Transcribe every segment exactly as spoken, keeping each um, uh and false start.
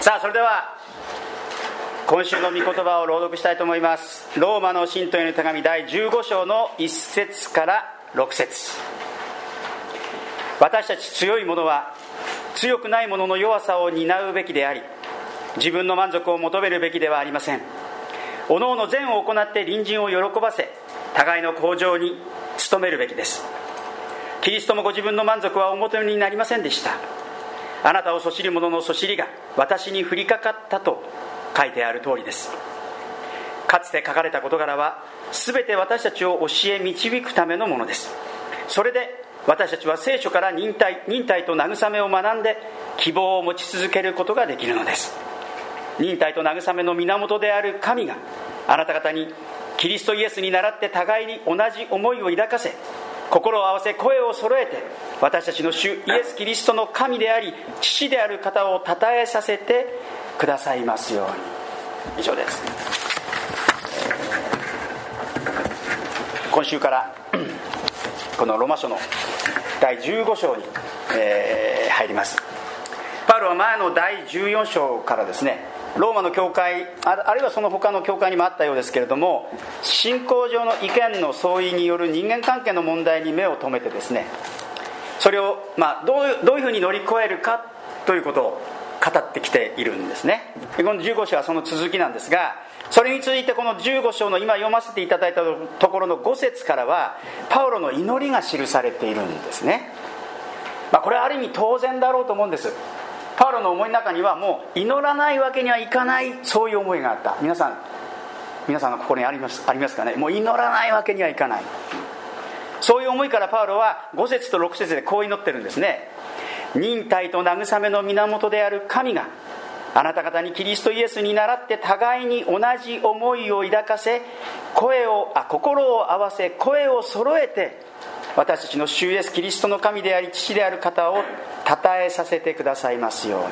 さあ、それでは今週の御言葉を朗読したいと思います。ローマの信徒への手紙だいじゅうご章のいっ節からろく節。私たち強い者は強くない者の弱さを担うべきであり、自分の満足を求めるべきではありません。おのおの善を行って隣人を喜ばせ、互いの向上に努めるべきです。キリストもご自分の満足はお求めになりませんでした。あなたをそしる者のそしりが私に降りかかったと書いてある通りです。かつて書かれた事柄は全て私たちを教え導くためのものです。それで私たちは聖書から忍耐、忍耐と慰めを学んで希望を持ち続けることができるのです。忍耐と慰めの源である神があなた方にキリストイエスに倣って互いに同じ思いを抱かせ、心を合わせ声を揃えて私たちの主イエス・キリストの神であり父である方を称えさせてくださいますように。以上です。今週からこのローマ書のだいじゅうご章に、えー、入ります。パウロは前のだいじゅうよん章からですね、ローマの教会 あ, あるいはその他の教会にもあったようですけれども、信仰上の意見の相違による人間関係の問題に目を留めてですね、それを、まあ、どういう、どういうふうに乗り越えるかということを語ってきているんですね。このじゅうご章はその続きなんですが、それについてこのじゅうご章の今読ませていただいたところのご節からはパウロの祈りが記されているんですね。まあ、これはある意味当然だろうと思うんです。パウロの思いの中にはもう祈らないわけにはいかない、そういう思いがあった。皆さん皆さんの心にあります、ありますかね。もう祈らないわけにはいかない、そういう思いからパウロはご節とろく節でこう祈ってるんですね。忍耐と慰めの源である神があなた方にキリストイエスに倣って互いに同じ思いを抱かせ、声をあ心を合わせ声を揃えて私たちの主イエスキリストの神であり父である方を称えさせてくださいますように。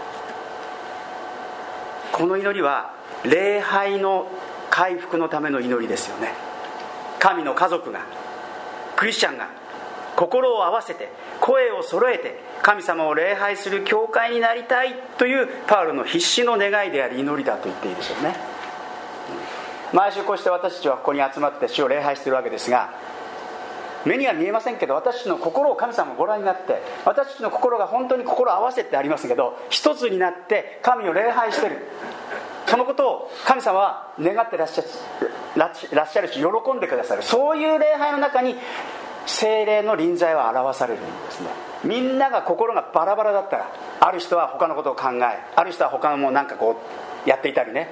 この祈りは礼拝の回復のための祈りですよね。神の家族が、クリスチャンが心を合わせて声を揃えて神様を礼拝する教会になりたいというパウロの必死の願いであり祈りだと言っていいでしょうね。毎週こうして私たちはここに集まって主を礼拝しているわけですが、目には見えませんけど、私たちの心を神様がご覧になって、私たちの心が本当に心を合わせてありますけど、一つになって神を礼拝している、そのことを神様は願ってらっしゃる、らっしゃるし喜んでくださる。そういう礼拝の中に聖霊の臨在は表されるんですね。みんなが心がバラバラだったら、ある人は他のことを考え、ある人は他のもなんかこうやっていたりね、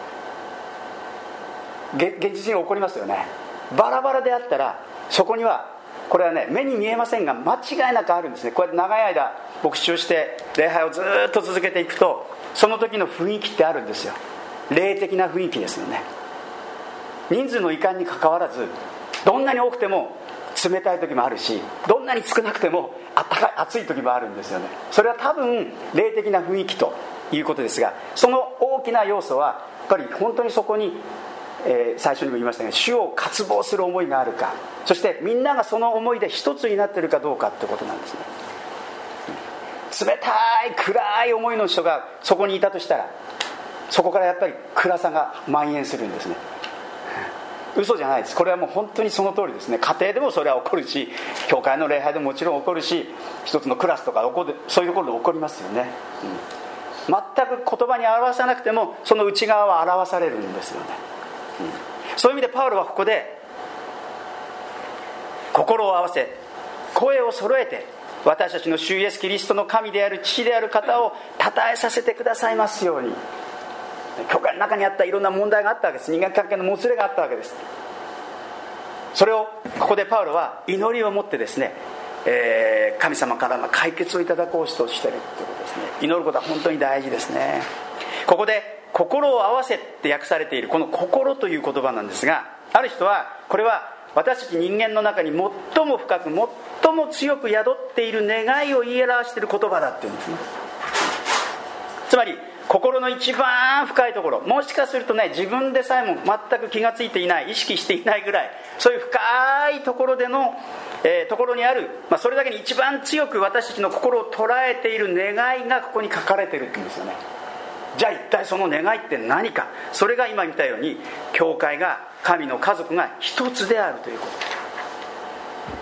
現実に起こりますよね。バラバラであったらそこには、これはね目に見えませんが間違いなくあるんですね。こうやって長い間牧師をして礼拝をずっと続けていくと、その時の雰囲気ってあるんですよ。霊的な雰囲気ですよね。人数のいかんにかかわらず、どんなに多くても冷たい時もあるし、どんなに少なくてもあったかい暑い時もあるんですよね。それは多分霊的な雰囲気ということですが、その大きな要素はやっぱり本当にそこに、えー、最初にも言いましたが、主を渇望する思いがあるか、そしてみんながその思いで一つになっているかどうかってことなんですね。冷たい暗い思いの人がそこにいたとしたら、そこからやっぱり暗さが蔓延するんですね。嘘じゃないです。これはもう本当にその通りですね。家庭でもそれは起こるし、教会の礼拝でももちろん起こるし、一つのクラスとか起こる、そういうところで起こりますよね、うん、全く言葉に表さなくてもその内側は表されるんですよね、うん、そういう意味でパウロはここで心を合わせ声を揃えて私たちの主イエスキリストの神である父である方を称えさせてくださいますように。教会の中にあったいろんな問題があったわけです。人間関係のもつれがあったわけです。それをここでパウロは祈りを持ってですね、えー、神様からの解決をいただこうとしているということですね。祈ることは本当に大事ですね。ここで心を合わせって訳されているこの心という言葉なんですが、ある人はこれは私たち人間の中に最も深く最も強く宿っている願いを言い表している言葉だっていうんですね。つまり心の一番深いところ、もしかするとね自分でさえも全く気がついていない、意識していないぐらい、そういう深いところでの、えー、ところにある、まあ、それだけに一番強く私たちの心を捉えている願いがここに書かれているっていうんですよね。 じゃあ一体その願いって何か。それが今見たように、教会が、神の家族が一つであるということ。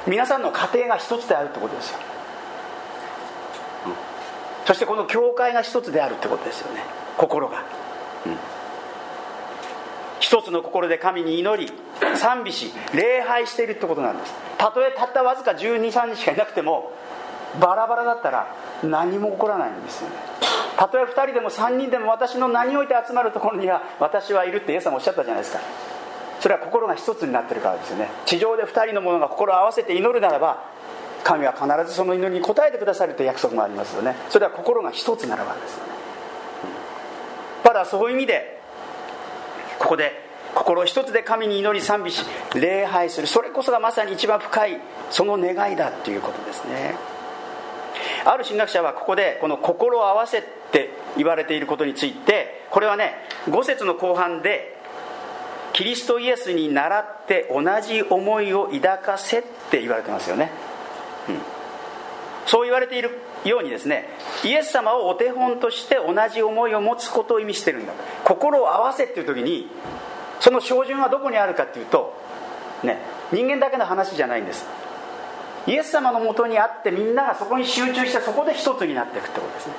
皆さんの家庭が一つであるということですよ、うん、そしてこの教会が一つであるということですよね。心が、うん、一つの心で神に祈り賛美し礼拝しているということなんです。たとえたったわずかじゅうに、さんにちしかいなくても、バラバラだったら何も起こらないんですよね。たとえふたりでもさんにんでも私の名において集まるところには私はいるってイエス様おっしゃったじゃないですか。それは心が一つになってるからですよね。地上でふたりの者が心を合わせて祈るならば、神は必ずその祈りに応えてくださるという約束もありますよね。それは心が一つならばですよね、うん、ただそういう意味でここで心一つで神に祈り賛美し礼拝する、それこそがまさに一番深いその願いだということですね。ある神学者はここでこの心を合わせって言われていることについて、これはねご節の後半でキリストイエスに倣って同じ思いを抱かせって言われてますよね、うん、そう言われているようにですね、イエス様をお手本として同じ思いを持つことを意味しているんだ。心を合わせっていう時にその照準はどこにあるかっていうと、ね、人間だけの話じゃないんです。イエス様のもとにあって、みんながそこに集中してそこで一つになっていくってことですね。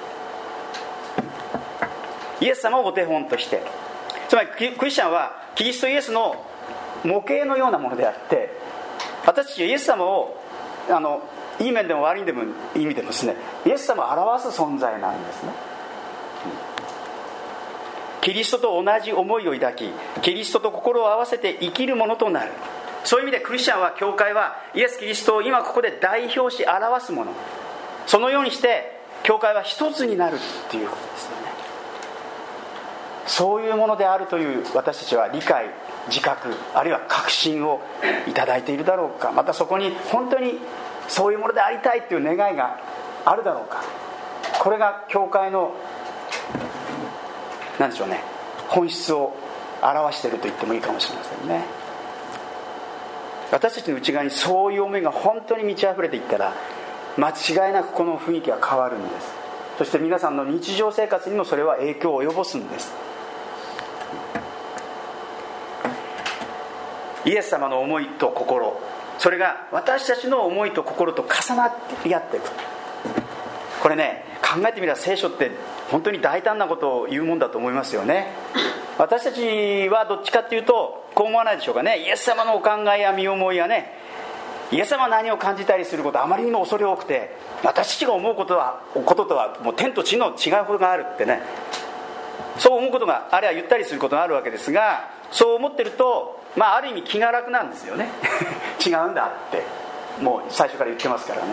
イエス様をお手本として、つまりクリスチャンはキリストイエスの模型のようなものであって、私たちはイエス様をあのいい面でも悪い面でも意味でもですね、イエス様を表す存在なんですね。キリストと同じ思いを抱き、キリストと心を合わせて生きるものとなる。そういう意味でクリスチャンは、教会はイエス・キリストを今ここで代表し表すもの、そのようにして教会は一つになるっていうことですよね。そういうものであるという私たちは理解、自覚、あるいは確信をいただいているだろうか。またそこに本当にそういうものでありたいという願いがあるだろうか。これが教会の何でしょうね、本質を表していると言ってもいいかもしれませんね。私たちの内側にそういう思いが本当に満ち溢れていったら、間違いなくこの雰囲気は変わるんです。そして皆さんの日常生活にもそれは影響を及ぼすんです。イエス様の思いと心、それが私たちの思いと心と重なってやっていく。これね、考えてみれば聖書って本当に大胆なことを言うもんだと思いますよね。私たちはどっちかっていうとこう思わないでしょうかね。イエス様のお考えや身思いやね、イエス様は何を感じたりすることはあまりにも恐れ多くて、私たちが思うことはこととはもう天と地の違うことがあるってね、そう思うことが、あるいは言ったりすることがあるわけですが、そう思ってると、まあある意味気が楽なんですよね違うんだってもう最初から言ってますからね。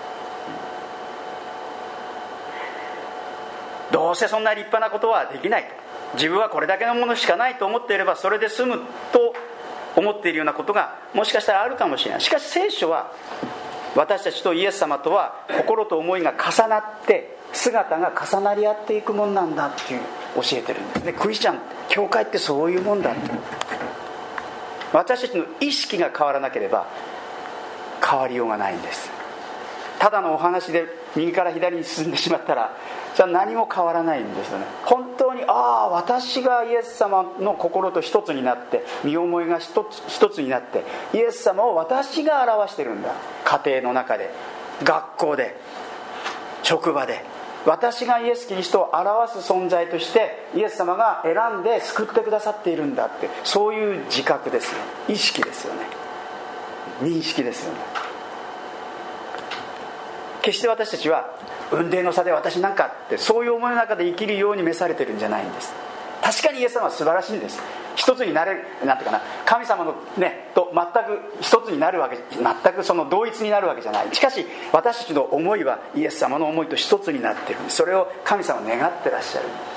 どうせそんな立派なことはできないと、自分はこれだけのものしかないと思っていればそれで済むと思っているようなことがもしかしたらあるかもしれない。しかし聖書は私たちとイエス様とは心と思いが重なって姿が重なり合っていくもんなんだっていう教えてるんですね。クリスチャン、教会ってそういうもんだって。私たちの意識が変わらなければ変わりようがないんです。ただのお話で右から左に進んでしまったらじゃあ何も変わらないんですよね。本当に、ああ私がイエス様の心と一つになって身思いが一つ一つになってイエス様を私が表してるんだ。家庭の中で、学校で、職場で、私がイエス・キリストを表す存在としてイエス様が選んで救ってくださっているんだって、そういう自覚ですよ。意識ですよね。認識ですよね。決して私たちは雲泥の差で私なんかってそういう思いの中で生きるように召されてるんじゃないんです。確かにイエス様は素晴らしいんです。一つになれる、なんていうかな、神様のねと全く一つになるわけ、全くその同一になるわけじゃない。しかし私たちの思いはイエス様の思いと一つになっている。それを神様は願ってらっしゃるんですね。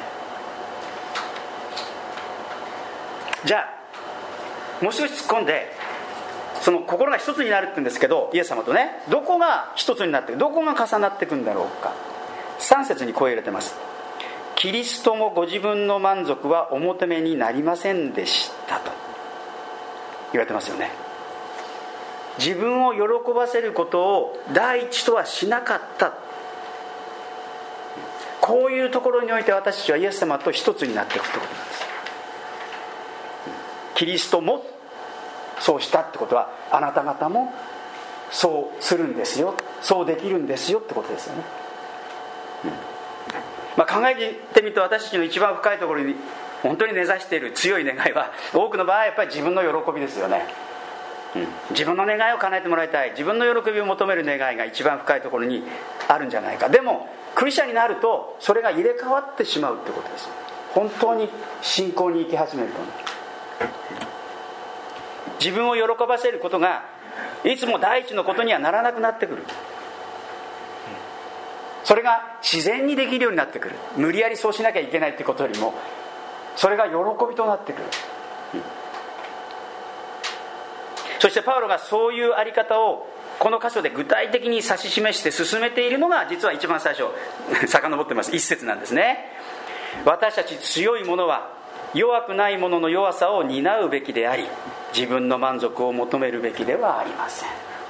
じゃあもう少し突っ込んで、その心が一つになるって言うんですけど、イエス様とね、どこが一つになって、どこが重なっていくんだろうか。さん節にこう入れてます。キリストもご自分の満足はお求めになりませんでしたと言われてますよね。自分を喜ばせることを第一とはしなかった。 こういうところにおいて私たちはイエス様と一つになっていくということなんです。キリストもそうしたってことは、あなた方もそうするんですよ、そうできるんですよってことですよね。うんまあ、考えてみると、私たちの一番深いところに本当に根ざしている強い願いは、多くの場合やっぱり自分の喜びですよね。うん、自分の願いを叶えてもらいたい、自分の喜びを求める願いが一番深いところにあるんじゃないか。でもクリスチャンになるとそれが入れ替わってしまうってことです。本当に信仰に生き始めると、自分を喜ばせることがいつも第一のことにはならなくなってくる。それが自然にできるようになってくる。無理やりそうしなきゃいけないってことよりも、それが喜びとなってくる。そしてパウロがそういうあり方をこの箇所で具体的に指し示して進めているのが、実は一番最初遡ってます一節なんですね。私たち強い者は弱くない者の弱さを担うべきであり、自分の満足を求めるべきではありません。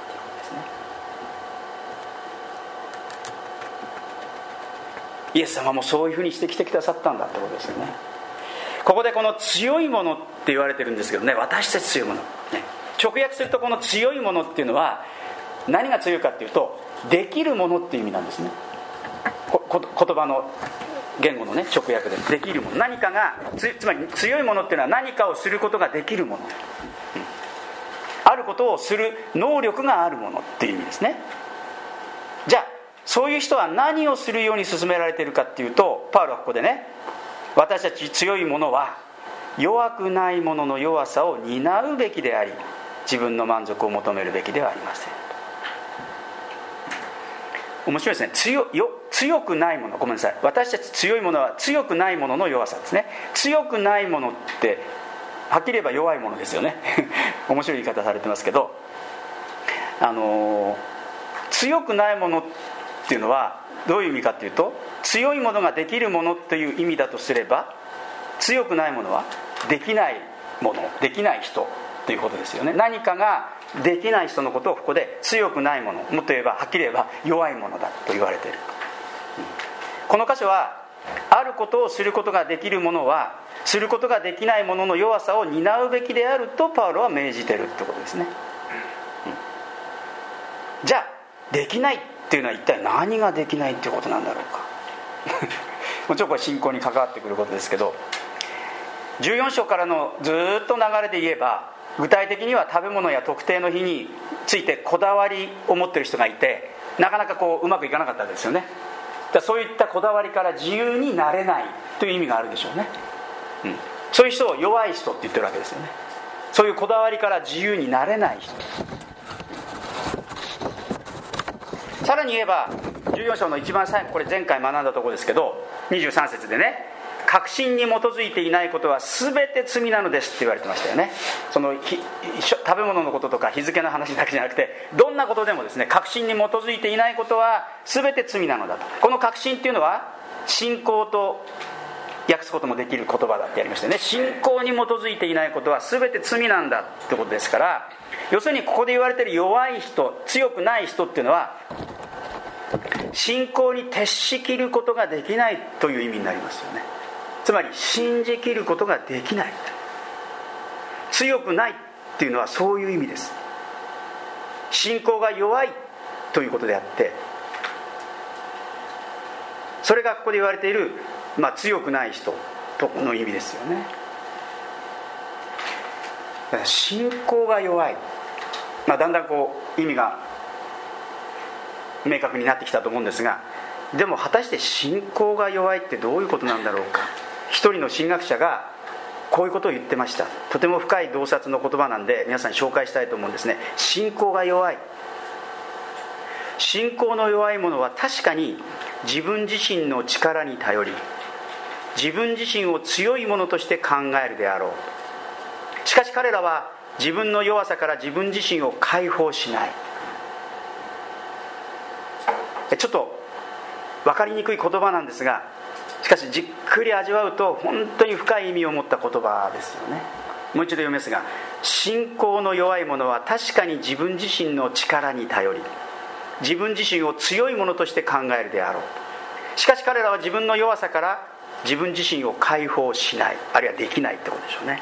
イエス様もそういうふうにしてきてくださったんだってことですよね。ここでこの強い者って言われてるんですけどね、私たち強い者、ね、直訳するとこの強い者っていうのは何が強いかっていうと、できるものっていう意味なんですね。ここ言葉の言語のね直訳でできるもの、何かが つ, つまり強いものっていうのは何かをすることができるもの、うん、あることをする能力があるものっていう意味ですね。じゃあそういう人は何をするように勧められているかっていうと、パウロはここでね、私たち強い者は弱くない者の弱さを担うべきであり、自分の満足を求めるべきではありません。面白いですね。 強, よ強くないもの、ごめんなさい、私たち強い者は強くない者の弱さですね。強くないものってはっきり言えば弱いものですよね面白い言い方されてますけど、あのー、強くないものっていうのはどういう意味かっていうと、強いものができるものという意味だとすれば、強くないものはできないもの、できない人ということですよね。何かができない人のことをここで強くないもの、もっと言えばはっきり言えば弱いものだと言われている。この箇所はあることをすることができるものはすることができないものの弱さを担うべきであるとパウロは命じているってことですね。じゃあできないっていうのは一体何ができないっていうことなんだろうかもちろんこれ信仰に関わってくることですけど、じゅうよん章からのずっと流れで言えば、具体的には食べ物や特定の日についてこだわりを持っている人がいて、なかなかこううまくいかなかったですよね。だそういったこだわりから自由になれないという意味があるでしょうね、うん、そういう人を弱い人って言ってるわけですよね。そういうこだわりから自由になれない人。さらに言えばじゅうよん章の一番最後、これ前回学んだところですけど、にじゅうさん節でね、確信に基づいていないことは全て罪なのですって言われてましたよね。その食べ物のこととか日付の話だけじゃなくて、どんなことでもですね、確信に基づいていないことは全て罪なのだと。この確信っていうのは信仰と訳すこともできる言葉だってやりましたよね。信仰に基づいていないことは全て罪なんだってことですから、要するにここで言われている弱い人、強くない人っていうのは信仰に徹しきることができないという意味になりますよね。つまり信じきることができない、強くないっていうのはそういう意味です。信仰が弱いということであって、それがここで言われている、まあ、強くない人との意味ですよね。だから信仰が弱い、まあ、だんだんこう意味が明確になってきたと思うんですが、でも果たして信仰が弱いってどういうことなんだろうか。一人の神学者がこういうことを言ってました。とても深い洞察の言葉なんで皆さんに紹介したいと思うんですね。信仰が弱い、信仰の弱い者は確かに自分自身の力に頼り、自分自身を強いものとして考えるであろう。しかし彼らは自分の弱さから自分自身を解放しない。ちょっと分かりにくい言葉なんですが、しかしじっくり味わうと本当に深い意味を持った言葉ですよね。もう一度読みますが、信仰の弱い者は確かに自分自身の力に頼り、自分自身を強いものとして考えるであろう。 しかし彼らは自分の弱さから自分自身を解放しない、あるいはできないってことでしょうね。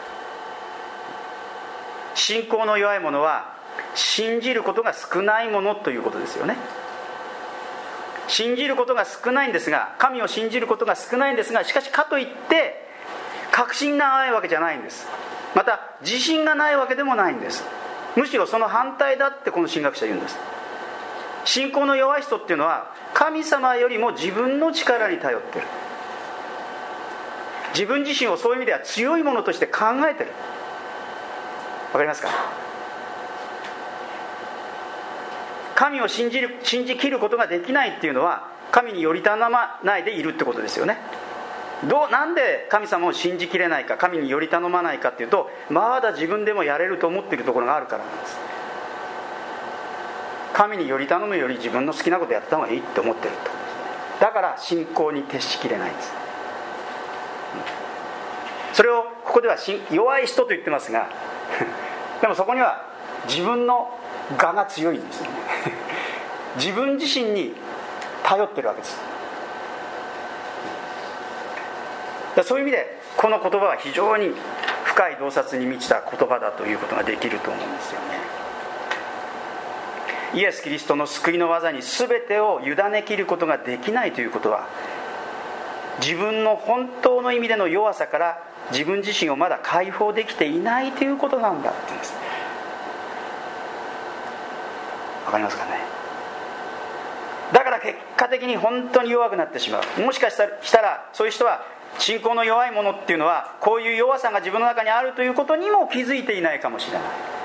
信仰の弱い者は信じることが少ないものということですよね。信じることが少ないんですが、神を信じることが少ないんですが、しかしかといって確信がないわけじゃないんです。また自信がないわけでもないんです。むしろその反対だってこの神学者は言うんです。信仰の弱い人っていうのは神様よりも自分の力に頼ってる、自分自身をそういう意味では強いものとして考えてる。わかりますか？神を信じる、信じきることができないっていうのは神により頼まないでいるってことですよね。どうなんで神様を信じきれないか、神により頼まないかっていうと、まだ自分でもやれると思っているところがあるからなんです。神により頼むより自分の好きなことやった方がいいって思ってるってことですね。だから信仰に徹しきれないんです。それをここでは弱い人と言ってますがでもそこには自分の我が強いんですよね自分自身に頼ってるわけです。だそういう意味でこの言葉は非常に深い洞察に満ちた言葉だということができると思うんですよね。イエス・キリストの救いの技に全てを委ねきることができないということは、自分の本当の意味での弱さから自分自身をまだ解放できていないということなんだって言うんです。わかりますかね。だから結果的に本当に弱くなってしまう。もしかしたらそういう人は信仰の弱いものっていうのはこういう弱さが自分の中にあるということにも気づいていないかもしれない。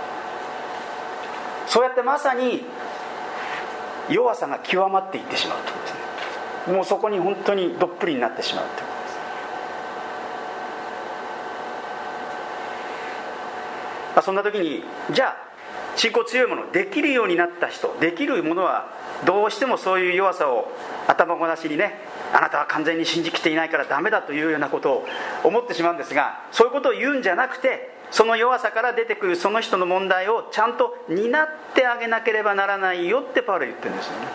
そうやってまさに弱さが極まっていってしまうということですね。もうそこに本当にどっぷりになってしまうということです。まあ、そんな時にじゃあ信仰強いもの、できるようになった人、できるものはどうしてもそういう弱さを頭ごなしにね、あなたは完全に信じきっていないからダメだというようなことを思ってしまうんですが、そういうことを言うんじゃなくて、その弱さから出てくるその人の問題をちゃんと担ってあげなければならないよってパウロは言ってるんですよね。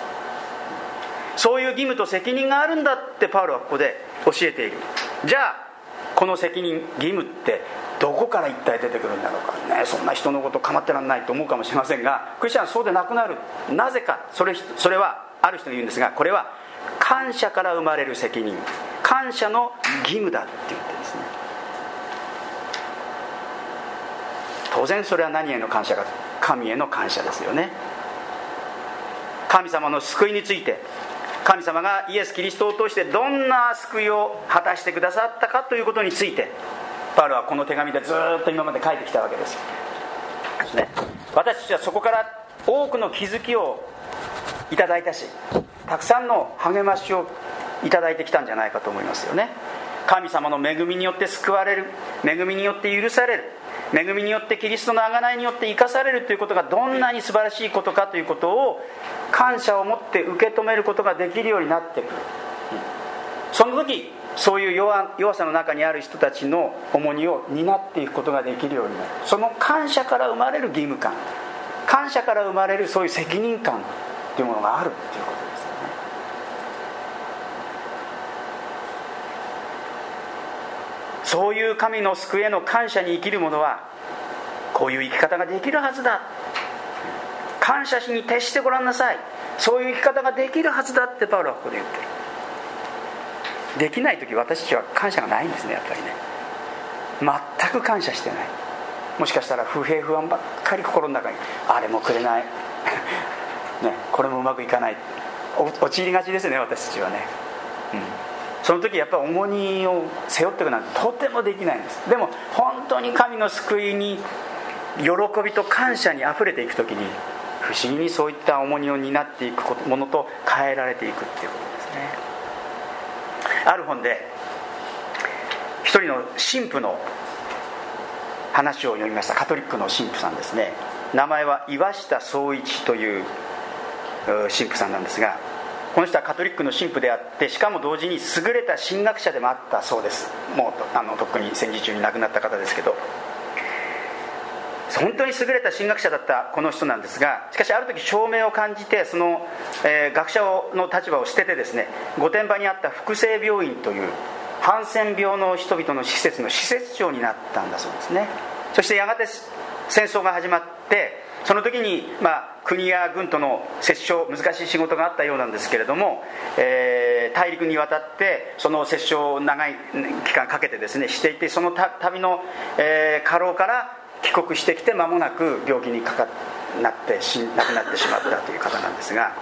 そういう義務と責任があるんだってパウロはここで教えている。じゃあこの責任、義務ってどこから一体出てくるんだろうかね。そんな人のこと構ってらんないと思うかもしれませんが、クリスチャンはそうでなくなる。なぜか、それ、それはある人が言うんですが、これは感謝から生まれる責任、感謝の義務だって言ってですね。当然それは何への感謝か、神への感謝ですよね。神様の救いについて、神様がイエス・キリストを通してどんな救いを果たしてくださったかということについて、パウロはこの手紙でずっと今まで書いてきたわけですですね。私たちはそこから多くの気づきをいただいたし、たくさんの励ましをいただいてきたんじゃないかと思いますよね。神様の恵みによって救われる、恵みによって許される、恵みによってキリストの贖いによって生かされるということがどんなに素晴らしいことかということを感謝を持って受け止めることができるようになってくる。その時そういう 弱, 弱さの中にある人たちの重荷を担っていくことができるようになる。その感謝から生まれる義務感、感謝から生まれるそういう責任感というものがあるということですよね。そういう神の救いへの感謝に生きる者はこういう生き方ができるはずだ、感謝しに徹してごらんなさい、そういう生き方ができるはずだってパウロはここで言ってる。できないとき私たちは感謝がないんですね。やっぱりね、全く感謝してない。もしかしたら不平不安ばっかり心の中に、あれもくれないね、これもうまくいかない、陥りがちですね、私たちはね、うん、その時やっぱり重荷を背負っていくなんてとてもできないんです。でも本当に神の救いに喜びと感謝にあふれていく時に、不思議にそういった重荷を担っていくものと変えられていくっていうことですね。ある本で一人の神父の話を読みました。カトリックの神父さんですね。名前は岩下宗一という神父さんなんですが、この人はカトリックの神父であって、しかも同時に優れた神学者でもあったそうです。もうあのとっくに戦時中に亡くなった方ですけど、 本当に優れた神学者だったこの人なんですが、しかしある時証明を感じて、その、えー、学者の立場を捨ててですね、御殿場にあった福生病院というハンセン病の人々の施設の施設長になったんだそうですね。そしてやがて戦争が始まって、その時に、まあ、国や軍との折衝、難しい仕事があったようなんですけれども、えー、大陸に渡ってその折衝を長い期間かけてですねしていて、その旅の、えー、過労から帰国してきて間もなく病気にかかなって死亡くなってしまったという方なんですが、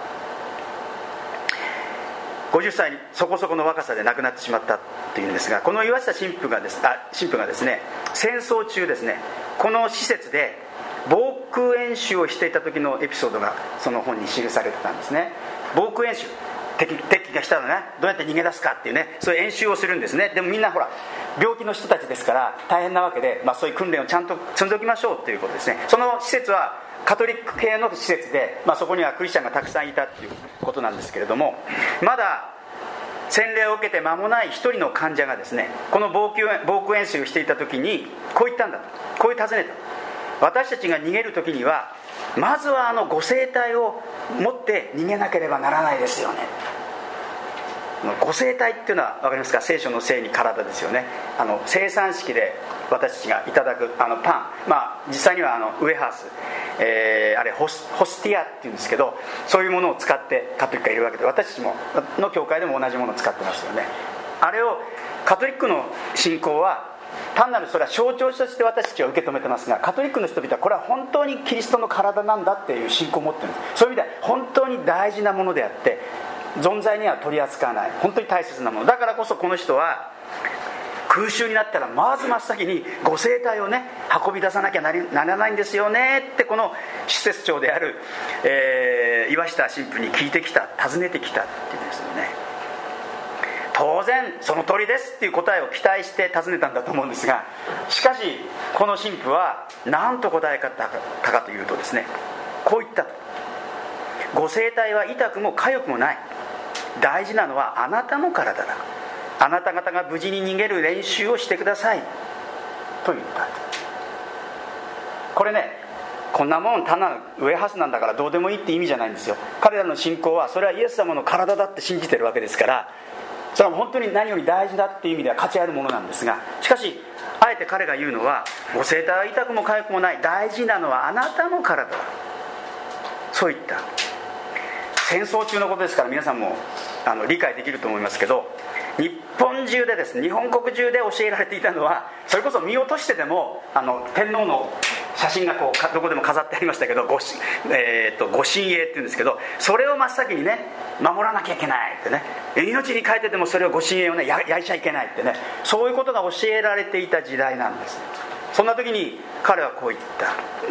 ごじゅっさいそこそこの若さで亡くなってしまったというんですが、この岩下神父がです、あ、神父がですね、戦争中ですね、この施設で防空演習をしていた時のエピソードがその本に記されてたんですね。防空演習、敵, 敵が来たらね、どうやって逃げ出すかっていうね、そういう演習をするんですね。でもみんなほら病気の人たちですから大変なわけで、まあ、そういう訓練をちゃんと積んでおきましょうということですね。その施設はカトリック系の施設で、まあ、そこにはクリスチャンがたくさんいたっていうことなんですけれども、まだ洗礼を受けて間もない一人の患者がですね、この防空、防空演習をしていた時にこう言ったんだと、こういう尋ねた。私たちが逃げる時にはまずはあのご生体を持って逃げなければならないですよね。ご生体っていうのは分かりますか？聖書の聖に体ですよね。あの生産式で私たちがいただくあのパン、まあ実際にはあのウエハース、えー、あれホス、ホスティアっていうんですけど、そういうものを使ってカトリックがいるわけで、私たちもの教会でも同じものを使ってますよね。あれをカトリックの信仰は単なるそれは象徴として私たちは受け止めてますが、カトリックの人々はこれは本当にキリストの体なんだっていう信仰を持ってるんです。そういう意味では本当に大事なものであって存在には取り扱わない、本当に大切なものだからこそ、この人は空襲になったらまず真っ先にご生体をね運び出さなきゃならないんですよねって、この施設長である、えー、岩下神父に聞いてきた、尋ねてきたっていうんですよね。当然その通りですっていう答えを期待して尋ねたんだと思うんですが、しかしこの神父は何と答えたかというとですね、こう言ったと。ご生体は痛くも痒くもない、大事なのはあなたの体だ、あなた方が無事に逃げる練習をしてくださいと言った。これね、こんなもん単なるウエハースなんだからどうでもいいって意味じゃないんですよ。彼らの信仰はそれはイエス様の体だって信じてるわけですから、それは本当に何より大事だっていう意味では価値あるものなんですが、しかしあえて彼が言うのは、ご生体は痛くも痒くもない、大事なのはあなたの体だ、そう言った。戦争中のことですから皆さんもあの理解できると思いますけど、日本中でですね、日本国中で教えられていたのは、それこそ見落としてでもあの天皇の写真がこうどこでも飾ってありましたけど、ご、えー、とご神栄っていうんですけど、それを真っ先にね守らなきゃいけないってね、命に代えてでもそれをご神栄をね焼いちゃいけないってね、そういうことが教えられていた時代なんです。そんな時に彼はこう言った、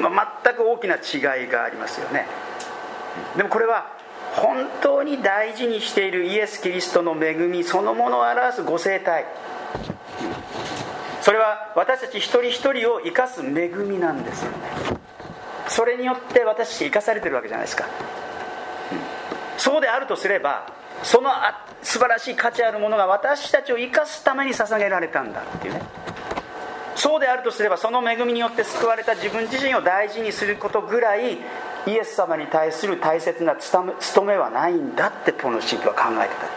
まあ、全く大きな違いがありますよね。でもこれは本当に大事にしているイエス・キリストの恵みそのものを表すご生体、それは私たち一人一人を生かす恵みなんですよね。それによって私たち生かされてるわけじゃないですか、うん、そうであるとすれば、その素晴らしい価値あるものが私たちを生かすために捧げられたんだっていうね。そうであるとすれば、その恵みによって救われた自分自身を大事にすることぐらいイエス様に対する大切な務めはないんだってこの神父は考えてたってことです。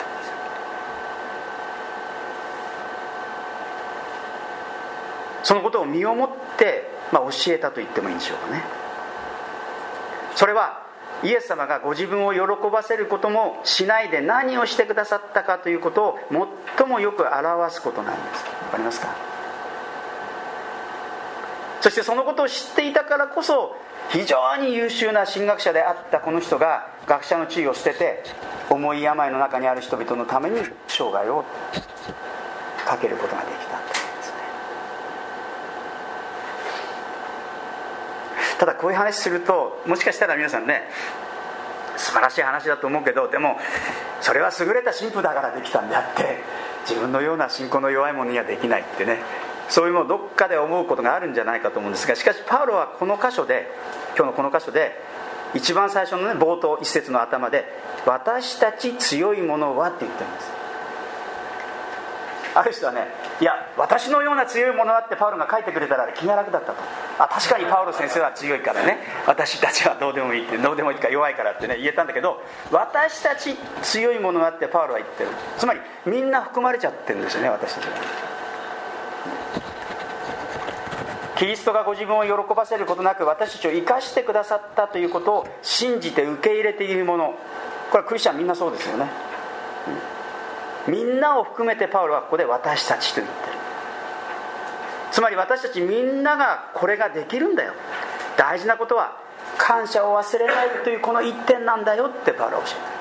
そのことを身をもって、まあ、教えたと言ってもいいんでしょうかね。それはイエス様がご自分を喜ばせることもしないで何をしてくださったかということを最もよく表すことなんです。わかりますか？そしてそのことを知っていたからこそ、非常に優秀な神学者であったこの人が学者の地位を捨てて、重い病の中にある人々のために生涯をかけることができたというんですね。ただこういう話すると、もしかしたら皆さんね、素晴らしい話だと思うけど、でもそれは優れた神父だからできたんであって、自分のような信仰の弱い者にはできないってね、そういうのをどっかで思うことがあるんじゃないかと思うんですが、しかしパウロはこの箇所で、今日のこの箇所で一番最初のね冒頭一節の頭で、私たち強い者はって言ってるんです。 ある人はね、いや私のような強い者だってパウロが書いてくれたら気が楽だったと。あ、確かにパウロ先生は強いからね、私たちはどうでもいいって、どうでもいいか弱いからってね言えたんだけど、私たち強い者だってパウロは言ってる。つまりみんな含まれちゃってるんですよね、私たちは。キリストがご自分を喜ばせることなく私たちを生かしてくださったということを信じて受け入れているもの、これはクリスチャンみんなそうですよね、うん、みんなを含めてパウロはここで私たちと言ってる。つまり私たちみんながこれができるんだよ、大事なことは感謝を忘れないというこの一点なんだよってパウロは教えてる。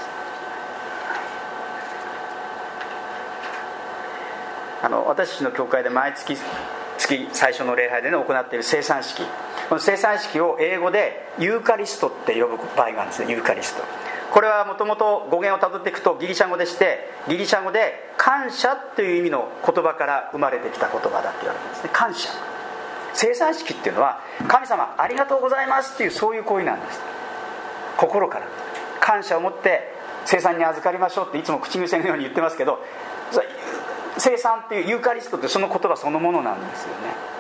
あの私たちの教会で毎月月最初の礼拝で、ね、行っている聖餐式、この聖餐式を英語でユーカリストって呼ぶ場合があるんですね。ユーカリスト、これはもともと語源をたどっていくとギリシャ語でして、ギリシャ語で感謝という意味の言葉から生まれてきた言葉だって言われてるんですね。感謝、聖餐式っていうのは神様ありがとうございますっていうそういう行為なんです。心から感謝を持って聖餐に預かりましょうっていつも口癖のように言ってますけど、聖餐っていうユーカリストってその言葉そのものなんですよね。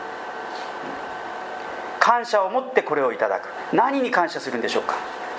感謝を持ってこれをいただく。何に感謝するんでしょうか、ね、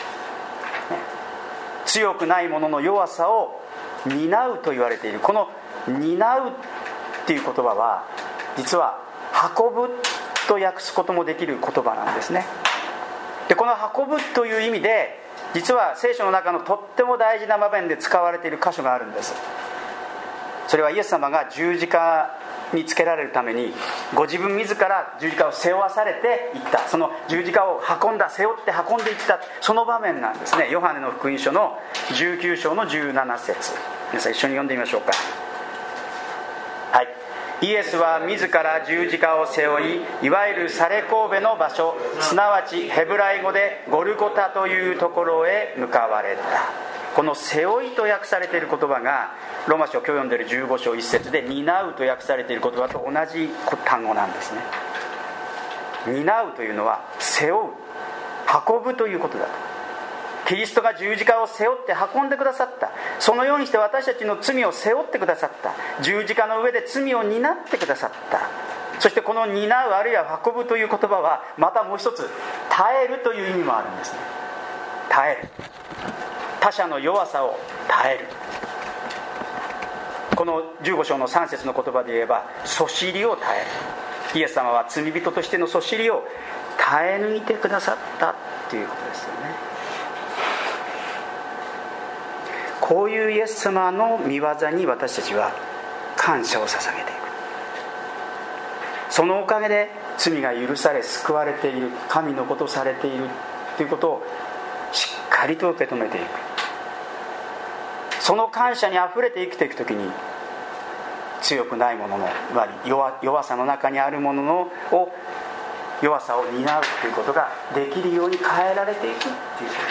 強くない者の弱さを担うと言われている。この担うっていう言葉は実は運ぶと訳すこともできる言葉なんですね。でこの運ぶという意味で実は聖書の中のとっても大事な場面で使われている箇所があるんです。それはイエス様が十字架につけられるためにご自分自ら十字架を背負わされていった、その十字架を運んだ、背負って運んでいったその場面なんですね。ヨハネの福音書のじゅうきゅう章のじゅうなな節、皆さん一緒に読んでみましょうか。はい。イエスは自ら十字架を背負い、いわゆるサレ神戸の場所、すなわちヘブライ語でゴルゴタというところへ向かわれた。この背負いと訳されている言葉がローマ書を今日読んでいるじゅうご章いち節で担うと訳されている言葉と同じ単語なんですね。担うというのは背負う、運ぶということだと。キリストが十字架を背負って運んでくださった。そのようにして私たちの罪を背負ってくださった。十字架の上で罪を担ってくださった。そしてこの担うあるいは運ぶという言葉はまたもう一つ耐えるという意味もあるんですね。耐える、他者の弱さを耐える。このじゅうご章のさん節の言葉で言えばそしりを耐える。イエス様は罪人としてのそしりを耐え抜いてくださったということですよね。こういうイエス様の御業に私たちは感謝を捧げていく。そのおかげで罪が許され救われている、神のことされているということをしっかりと受け止めていく。その感謝にあふれて生きていくときに強くないものの、つまり 弱, 弱さの中にあるもののを弱さを担うということができるように変えられていくということですね。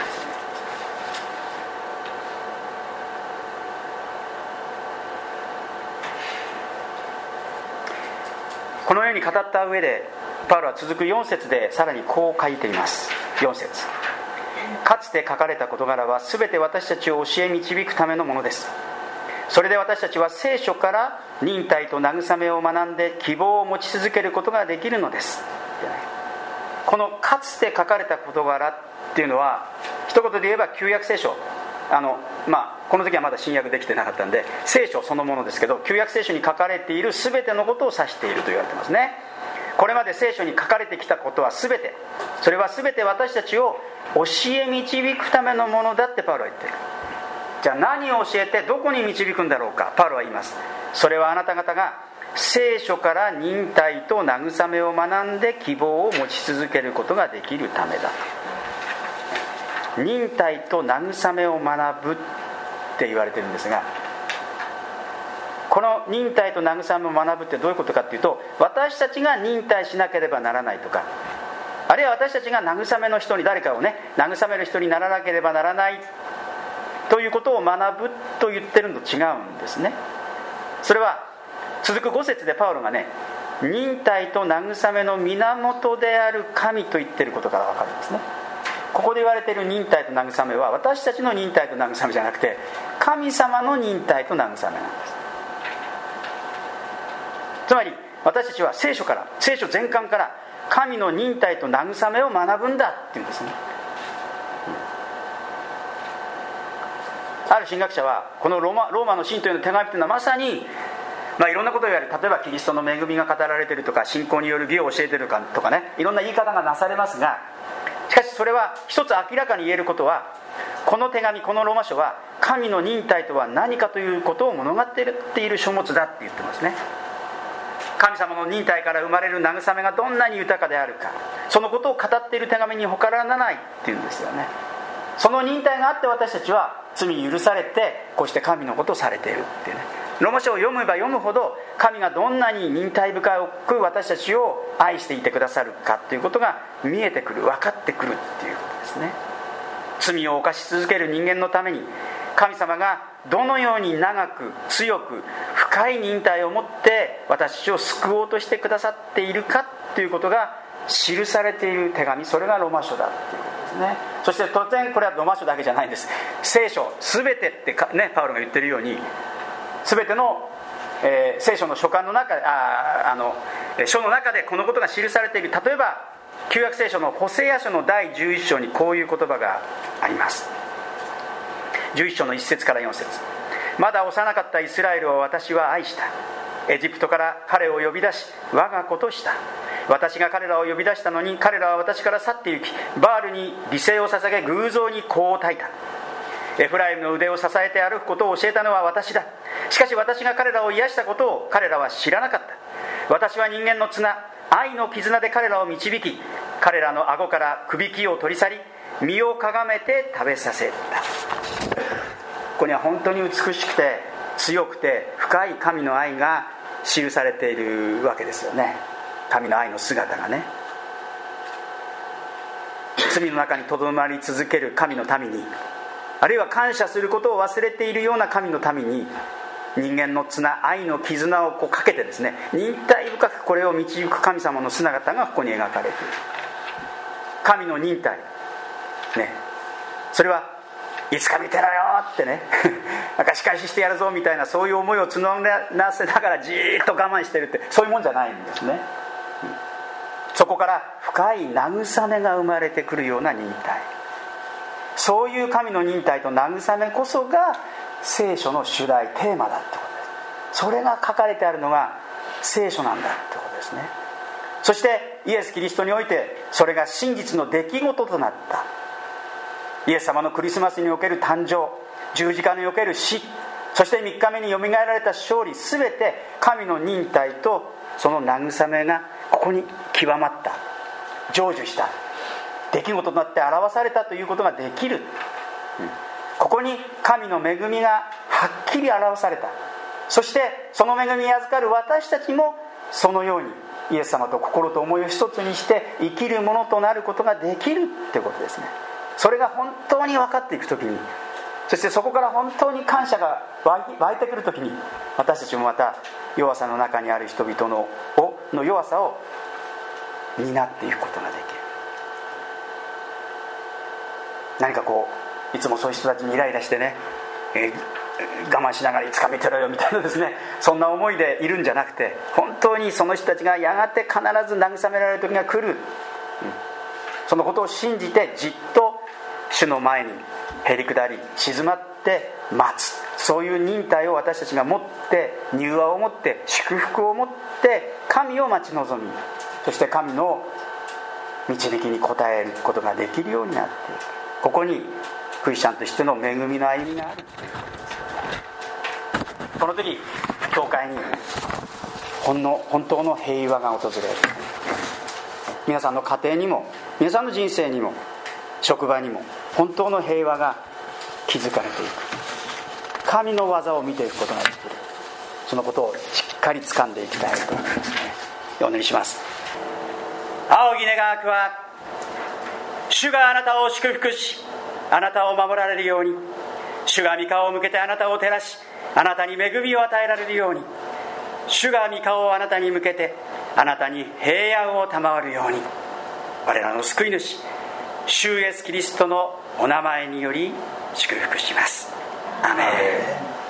このように語った上でパウロは続くよん節でさらにこう書いています。よん節、かつて書かれた事柄は全て私たちを教え導くためのものです。それで私たちは聖書から忍耐と慰めを学んで希望を持ち続けることができるのです。このかつて書かれた事柄っていうのは一言で言えば旧約聖書、あのまあこの時はまだ新約できてなかったんで聖書そのものですけど、旧約聖書に書かれている全てのことを指していると言われてますね。これまで聖書に書かれてきたことは全て、それは全て私たちを教え導くためのものだってパウロは言ってる。じゃあ何を教えてどこに導くんだろうか。パウロは言います。それはあなた方が聖書から忍耐と慰めを学んで希望を持ち続けることができるためだと。忍耐と慰めを学ぶって言われてるんですが、この忍耐と慰めを学ぶってどういうことかっていうと、私たちが忍耐しなければならないとか、あるいは私たちが慰めの人に誰かをね慰める人にならなければならないということを学ぶと言ってるのと違うんですね。それは続くご節でパウロがね、忍耐と慰めの源である神と言ってることから分かるんですね。ここで言われている忍耐と慰めは私たちの忍耐と慰めじゃなくて神様の忍耐と慰めなんです。 つまり私たちは聖書から、聖書全巻から神の忍耐と慰めを学ぶんだっていうんですね。ある神学者はこのローマ、ローマの信徒への手紙というのはまさに、まあ、いろんなことを言われる。例えばキリストの恵みが語られているとか、信仰による義を教えているかとかね、いろんな言い方がなされますが、しかしそれは一つ明らかに言えることは、この手紙、このローマ書は神の忍耐とは何かということを物語っている書物だって言ってますね。神様の忍耐から生まれる慰めがどんなに豊かであるか、そのことを語っている手紙に他ならないっていうんですよね。その忍耐があって私たちは罪に許されて、こうして神のことをされているっていうね。ローマ書を読めば読むほど、神がどんなに忍耐深く私たちを愛していてくださるかということが見えてくる、分かってくるっていうことですね。罪を犯し続ける人間のために神様がどのように長く強く深い忍耐を持って私たちを救おうとしてくださっているかということが記されている手紙、それがローマ書だっていうことですね。そして当然これはローマ書だけじゃないんです。聖書全てってね、パウロが言ってるように、全ての、えー、聖書の書簡の中、ああの書の中でこのことが記されている。例えば旧約聖書のホセア書のだいじゅういち章にこういう言葉があります。じゅういち章のいち節からよん節。まだ幼かったイスラエルを私は愛した。エジプトから彼を呼び出し我が子とした。私が彼らを呼び出したのに彼らは私から去って行き、バールに犠牲を捧げ偶像に香を焚いた。エフライムの腕を支えて歩くことを教えたのは私だ。しかし私が彼らを癒したことを彼らは知らなかった。私は人間の綱、愛の絆で彼らを導き、彼らの顎からくびきを取り去り、身をかがめて食べさせた。ここには本当に美しくて強くて深い神の愛が記されているわけですよね。神の愛の姿がね。罪の中にとどまり続ける神の民に、あるいは感謝することを忘れているような神の民に、人間の綱、愛の絆をこうかけてですね、忍耐深くこれを導く神様の姿がここに描かれている。神の忍耐ね、それはいつか見てろよってねなんか仕返ししてやるぞみたいな、そういう思いを募らせながらじーっと我慢してるって、そういうもんじゃないんですね、うん、そこから深い慰めが生まれてくるような忍耐、そういう神の忍耐と慰めこそが聖書の主題テーマだってことです。それが書かれてあるのが聖書なんだってことですね。そしてイエス・キリストにおいてそれが真実の出来事となった。イエス様のクリスマスにおける誕生、十字架における死、そしてみっかめによみがえられた勝利、すべて神の忍耐とその慰めがここに極まった、成就した出来事となって表されたということができる、うん、ここに神の恵みがはっきり表された。そしてその恵みに預かる私たちもそのようにイエス様と心と思いを一つにして生きるものとなることができるってことですね。それが本当に分かっていくときに、そしてそこから本当に感謝が湧いてくるときに、私たちもまた弱さの中にある人々 の, の弱さを担っていくことができる。何かこういつもそういう人たちにイライラしてね、えー、我慢しながらいつか見てろよみたいなですね、そんな思いでいるんじゃなくて、本当にその人たちがやがて必ず慰められる時が来る、うん、そのことを信じてじっと主の前にへり下り静まって待つ、そういう忍耐を私たちが持って、柔和を持って祝福を持って神を待ち望み、そして神の導きに応えることができるようになっていく。ここにクリスチャンとしての恵みの歩みがある。この時教会にほんの本当の平和が訪れる。皆さんの家庭にも皆さんの人生にも職場にも本当の平和が築かれていく。神の技を見ていくことができる。そのことをしっかり掴んでいきたいと思いますね。お祈りします。仰ぎ願わくは、主があなたを祝福しあなたを守られるように、主が御顔を向けてあなたを照らしあなたに恵みを与えられるように、主が御顔をあなたに向けてあなたに平安を賜るように、我らの救い主主イエスキリストのお名前により祝福します。アメン。